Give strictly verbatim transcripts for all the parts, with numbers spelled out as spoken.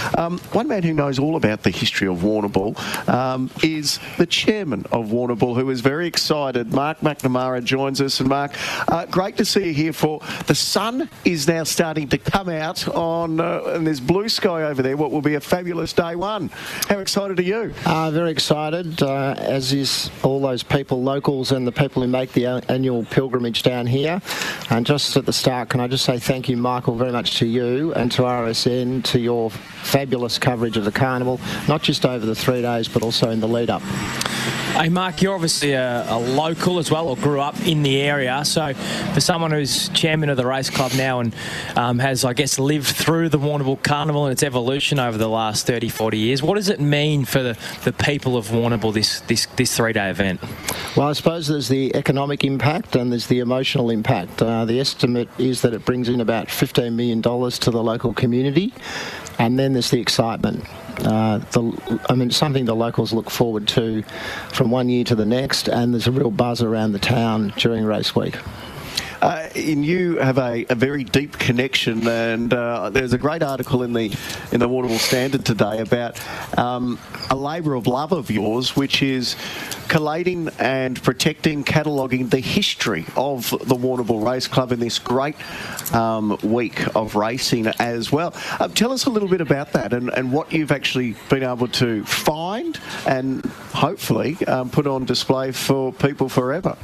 Um, one man who knows all about the history of Warrnambool um, is the chairman of Warrnambool, who is very excited. Mark McNamara joins us. And Mark, uh, great to see you here. For the sun is now starting to come out on, uh, and there's blue sky over there. What will be a fabulous day one. How excited are you? Uh, very excited, uh, as is all those people, locals and the people who make the annual pilgrimage down here. And just at the start, can I just say thank you, Michael, very much to you and to R S N, to your fabulous coverage of the carnival, not just over the three days, but also in the lead up. Hey Mark, you're obviously a, a local as well, or grew up in the area. So for someone who's chairman of the race club now and um, has, I guess, lived through the Warrnambool Carnival and its evolution over the last thirty, forty years, what does it mean for the, the people of Warrnambool, this, this, this three-day event? Well, I suppose there's the economic impact and there's the emotional impact. Uh, the estimate is that it brings in about fifteen million dollars to the local community. And then there's the excitement. Uh, the, I mean, something the locals look forward to from one year to the next, and there's a real buzz around the town during race week. Uh, and you have a, a very deep connection, and uh, there's a great article in the in the Warrnambool Standard today about um, a labour of love of yours, which is collating and protecting, cataloguing the history of the Warrnambool Race Club in this great um, week of racing as well. Um, tell us a little bit about that and, and what you've actually been able to find and hopefully um, put on display for people forever.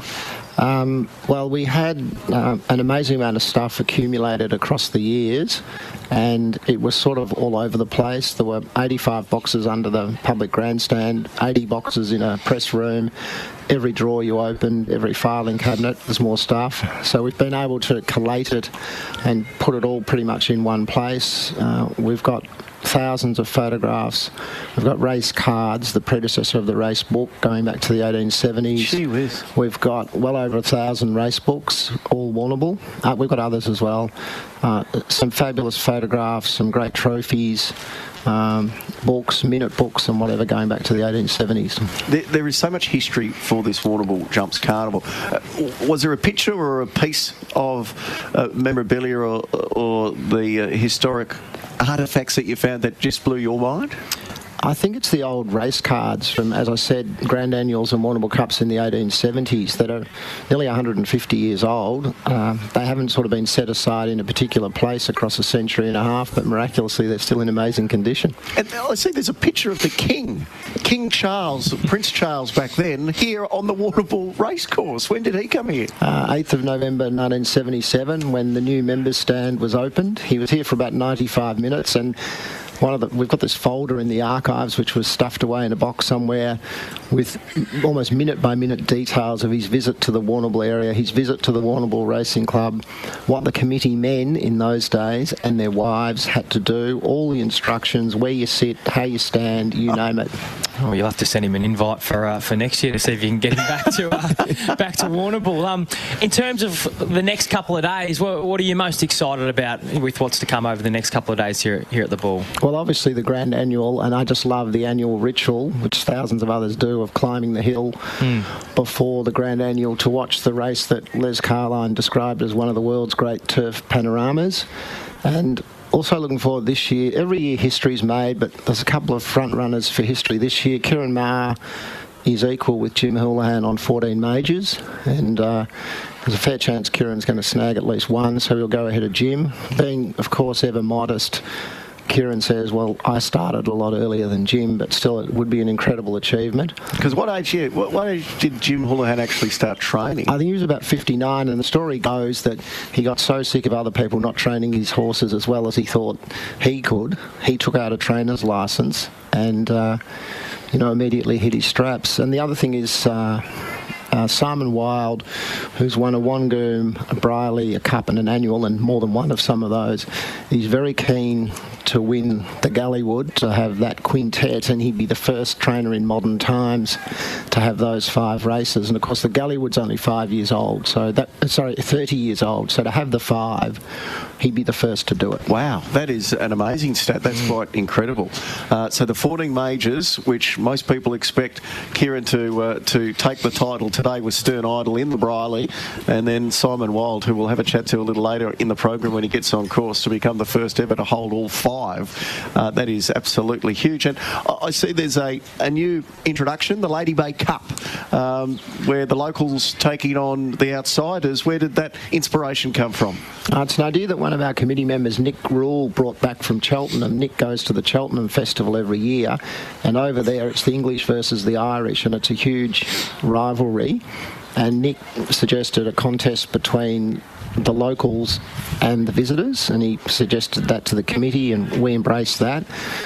Um, well, we had uh, an amazing amount of stuff accumulated across the years, and it was sort of all over the place. There were eighty-five boxes under the public grandstand, eighty boxes in a press room. Every drawer you opened, every filing cabinet, there's more stuff. So we've been able to collate it and put it all pretty much in one place. Uh, we've got thousands of photographs. We've got race cards, the predecessor of the race book, going back to the eighteen seventies. Gee whiz. We've got well over a thousand race books, all Warrnambool. Uh, we've got others as well. Uh, some fabulous photographs, some great trophies, um, books, minute books and whatever, going back to the eighteen seventies. There, there is so much history for this Warrnambool Jumps Carnival. Uh, was there a picture or a piece of uh, memorabilia or, or the uh, historic artefacts that you found that just blew your mind? I think it's the old race cards from, as I said, Grand Annuals and Warrnambool Cups in the eighteen seventies that are nearly one hundred fifty years old. Uh, they haven't sort of been set aside in a particular place across a century and a half, but miraculously they're still in amazing condition. And I see there's a picture of the King, King Charles, Prince Charles back then, here on the Warrnambool racecourse. When did he come here? Uh, eighth of November nineteen seventy-seven, when the new members stand was opened. He was here for about ninety-five minutes, and One of the, we've got this folder in the archives which was stuffed away in a box somewhere with almost minute-by-minute details of his visit to the Warrnambool area, his visit to the Warrnambool Racing Club, what the committee men in those days and their wives had to do, all the instructions, where you sit, how you stand, you name it. Oh, you'll have to send him an invite for uh, for next year to see if you can get him back to uh, back to Warrnambool. Um, in terms of the next couple of days, what, what are you most excited about with what's to come over the next couple of days here here at the Ball? Well, obviously the Grand Annual, and I just love the annual ritual, which thousands of others do, of climbing the hill mm. before the Grand Annual to watch the race that Les Carline described as one of the world's great turf panoramas. And also looking forward this year. Every year history's made, but there's a couple of front runners for history this year. Kieran Maher is equal with Jim Houlihan on fourteen majors, and uh, there's a fair chance Kieran's going to snag at least one, so he'll go ahead of Jim. Being, of course, ever modest, Kieran says, well, I started a lot earlier than Jim, but still it would be an incredible achievement. Because what age, yeah, what, what age did Jim Houlihan actually start training? I think he was about fifty-nine, and the story goes that he got so sick of other people not training his horses as well as he thought he could. He took out a trainer's licence and, uh, you know, immediately hit his straps. And the other thing is uh, uh, Simon Wild, who's won a Wangoom, a Briley, a Cup and an Annual, and more than one of some of those, he's very keen to win the Galleywood, to have that quintet, and he'd be the first trainer in modern times to have those five races. And of course the Galleywood's only five years old, so that, sorry, thirty years old, so to have the five, he'd be the first to do it. Wow, that is an amazing stat. That's quite incredible. Uh, so the fourteen majors, which most people expect Kieran to uh, to take the title today, was Stern Idol in the Briley, and then Simon Wild, who we'll have a chat to a little later in the program when he gets on course, to become the first ever to hold all five. Uh, that is absolutely huge. And I I see there's a, a new introduction, the Lady Bay Cup, um, where the locals taking on the outsiders. Where did that inspiration come from? Uh, it's an idea that one of our committee members, Nick Rule, brought back from Cheltenham. Nick goes to the Cheltenham Festival every year, and over there it's the English versus the Irish, and it's a huge rivalry. And Nick suggested a contest between the locals and the visitors, and he suggested that to the committee, and we embraced that.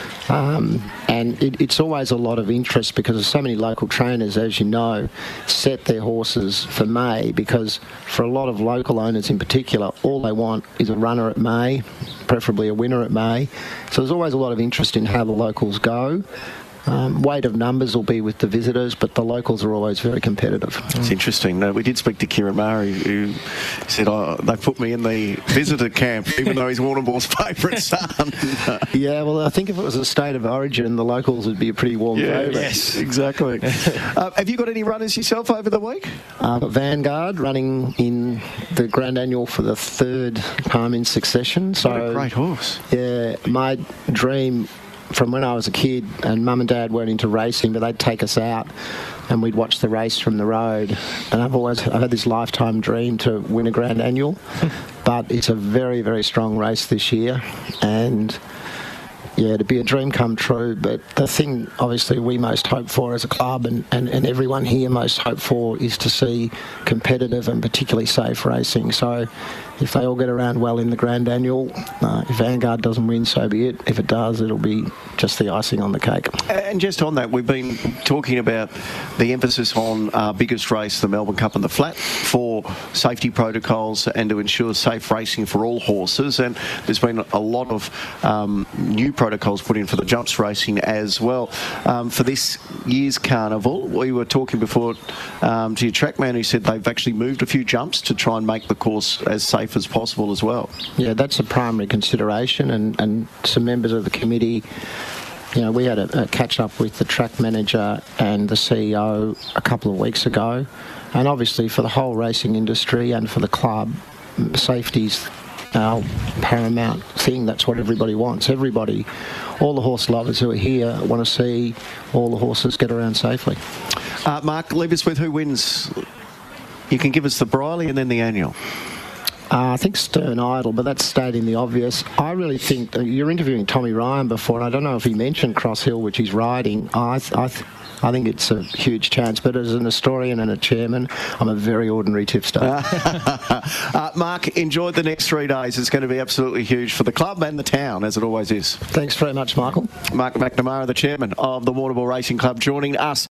Um, and it, it's always a lot of interest because so many local trainers, as you know, set their horses for May, because for a lot of local owners in particular, all they want is a runner at May, preferably a winner at May. So there's always a lot of interest in how the locals go. Um, weight of numbers will be with the visitors, but the locals are always very competitive. It's interesting. Uh, we did speak to Kieran Murray, who said, oh, they put me in the visitor camp, even though he's Warrnambool's favourite son. Yeah, well, I think if it was a state of origin, the locals would be a pretty warm yeah, favourite. Yes, exactly. uh, have you got any runners yourself over the week? I've got Vanguard running in the Grand Annual for the third time in succession. So, what a great horse. Yeah, my dream from when I was a kid, and Mum and Dad weren't into racing, but they'd take us out and we'd watch the race from the road. And I've always I've had this lifetime dream to win a Grand Annual, but it's a very, very strong race this year, and yeah, it'd be a dream come true. But the thing, obviously, we most hope for as a club, and, and, and everyone here most hope for, is to see competitive and particularly safe racing. So if they all get around well in the Grand Annual, uh, if Vanguard doesn't win, so be it. If it does, it'll be just the icing on the cake. And just on that, we've been talking about the emphasis on our biggest race, the Melbourne Cup and the Flat, for safety protocols and to ensure safe racing for all horses. And there's been a lot of um, new protocols put in for the jumps racing as well. Um, for this year's carnival, we were talking before um, to your trackman, who said they've actually moved a few jumps to try and make the course as safe as possible as well. Yeah, that's a primary consideration, and, and some members of the committee, you know, we had a, a catch up with the track manager and the C E O a couple of weeks ago, and obviously for the whole racing industry and for the club, safety's our paramount thing. That's what everybody wants. Everybody, all the horse lovers who are here, want to see all the horses get around safely. Uh, Mark, leave us with who wins. You can give us the Briley and then the Annual. Uh, I think Stern Idol, but that's stating the obvious. I really think, uh, you're interviewing Tommy Ryan before, and I don't know if he mentioned Cross Hill, which he's riding. I, th- I, th- I think it's a huge chance, but as an historian and a chairman, I'm a very ordinary tipster. uh, Mark, enjoy the next three days. It's going to be absolutely huge for the club and the town, as it always is. Thanks very much, Michael. Mark McNamara, the chairman of the Warrnambool Racing Club, joining us.